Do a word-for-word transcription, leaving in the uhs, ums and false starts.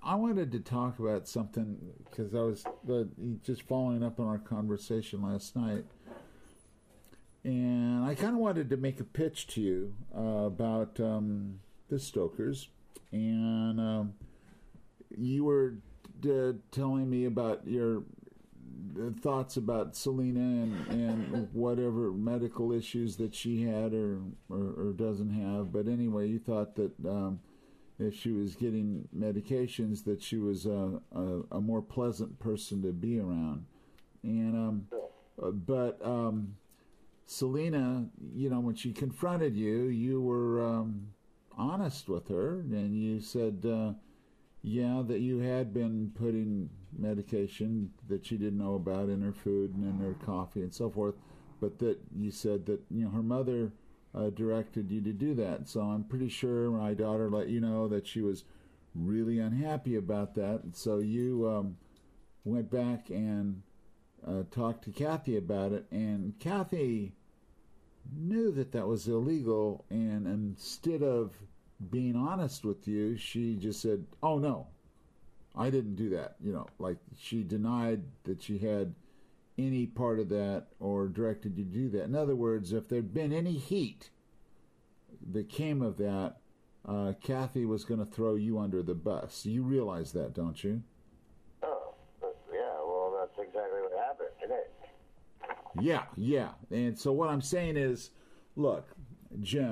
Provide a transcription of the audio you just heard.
I wanted to talk about something because I was uh, just following up on our conversation last night. And I kind of wanted to make a pitch to you uh, about um, the Stokers. And um, you were d- telling me about your thoughts about Selena and, and whatever medical issues that she had or, or, or doesn't have. But anyway, you thought that um, if she was getting medications, that she was a, a, a more pleasant person to be around. And um, but um, Selena, you know, when she confronted you, you were um, honest with her, and you said, uh, yeah, that you had been putting medication that she didn't know about in her food and in her coffee and so forth, but that you said that, you know, her mother uh, directed you to do that. So I'm pretty sure my daughter let you know that she was really unhappy about that. And so you um, went back and uh, talked to Kathy about it, and Kathy knew that that was illegal, and instead of being honest with you, she just said, oh no, I didn't do that. You know, like she denied that she had any part of that or directed you to do that. In other words, if there'd been any heat that came of that, uh, Kathy was going to throw you under the bus. You realize that, don't you? Oh, yeah, well, that's exactly what happened today. Yeah, yeah. And so what I'm saying is, look, Jim,